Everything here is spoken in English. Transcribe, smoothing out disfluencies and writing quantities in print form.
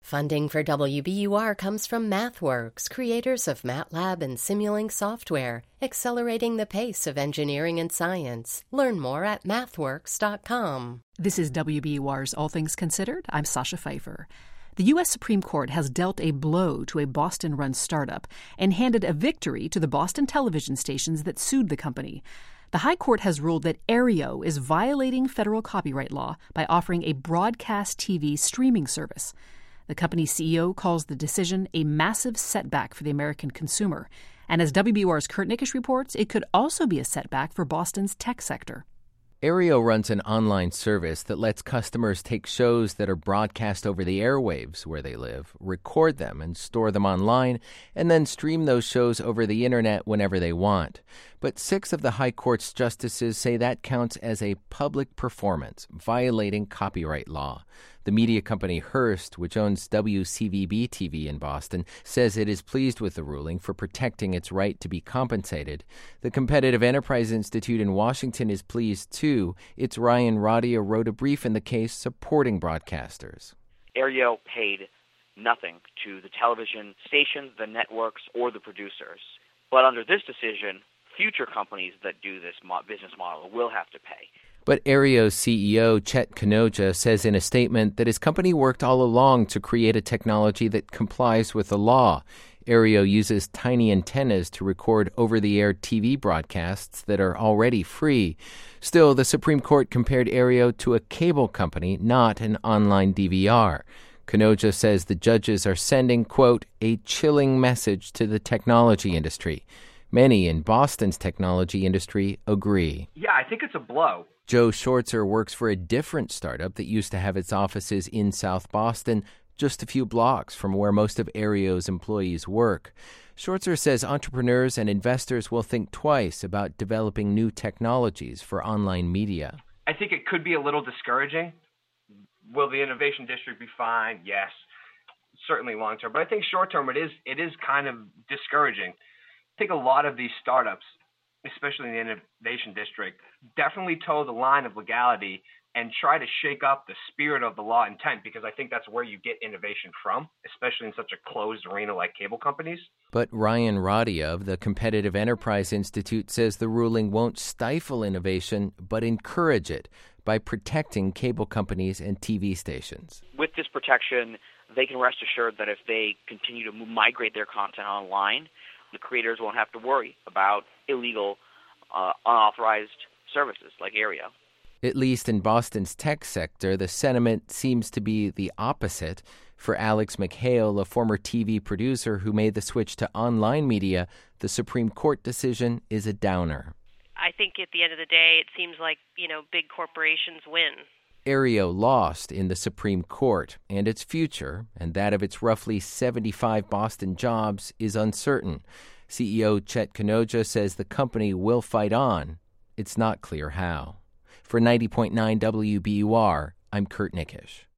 Funding for WBUR comes from MathWorks, creators of MATLAB and Simulink software, accelerating the pace of engineering and science. Learn more at mathworks.com. This is WBUR's All Things Considered. I'm Sasha Pfeiffer. The U.S. Supreme Court has dealt a blow to a Boston-run startup and handed a victory to the Boston television stations that sued the company. The High Court has ruled that Aereo is violating federal copyright law by offering a broadcast TV streaming service. The company's CEO calls the decision a massive setback for the American consumer. And as WBUR's Kurt Nickisch reports, it could also be a setback for Boston's tech sector. Aereo runs an online service that lets customers take shows that are broadcast over the airwaves where they live, record them and store them online, and then stream those shows over the internet whenever they want. But 6 of the High Court's justices say that counts as a public performance, violating copyright law. The media company Hearst, which owns WCVB-TV in Boston, says it is pleased with the ruling for protecting its right to be compensated. The Competitive Enterprise Institute in Washington is pleased, too. Its Ryan Radia wrote a brief in the case supporting broadcasters. Aereo paid nothing to the television stations, the networks, or the producers. But under this decision, future companies that do this business model will have to pay. But Aereo's CEO, Chet Kanoja, says in a statement that his company worked all along to create a technology that complies with the law. Aereo uses tiny antennas to record over-the-air TV broadcasts that are already free. Still, the Supreme Court compared Aereo to a cable company, not an online DVR. Kanoja says the judges are sending, quote, a chilling message to the technology industry. Many in Boston's technology industry agree. Yeah, I think it's a blow. Joe Schwartzer works for a different startup that used to have its offices in South Boston, just a few blocks from where most of Aereo's employees work. Schwartzer says entrepreneurs and investors will think twice about developing new technologies for online media. I think it could be a little discouraging. Will the innovation district be fine? Yes, certainly long term. But I think short term it is kind of discouraging. I think a lot of these startups, especially in the innovation district, definitely toe the line of legality and try to shake up the spirit of the law intent, because I think that's where you get innovation from, especially in such a closed arena like cable companies. But Ryan Radia of the Competitive Enterprise Institute says the ruling won't stifle innovation, but encourage it by protecting cable companies and TV stations. With this protection, they can rest assured that if they continue to migrate their content online, the creators won't have to worry about illegal, unauthorized services like Aereo. At least in Boston's tech sector, the sentiment seems to be the opposite. For Alex McHale, a former TV producer who made the switch to online media, the Supreme Court decision is a downer. I think at the end of the day, it seems like, big corporations win. Aereo lost in the Supreme Court, and its future, and that of its roughly 75 Boston jobs, is uncertain. CEO Chet Kanoja says the company will fight on. It's not clear how. For 90.9 WBUR, I'm Kurt Nickisch.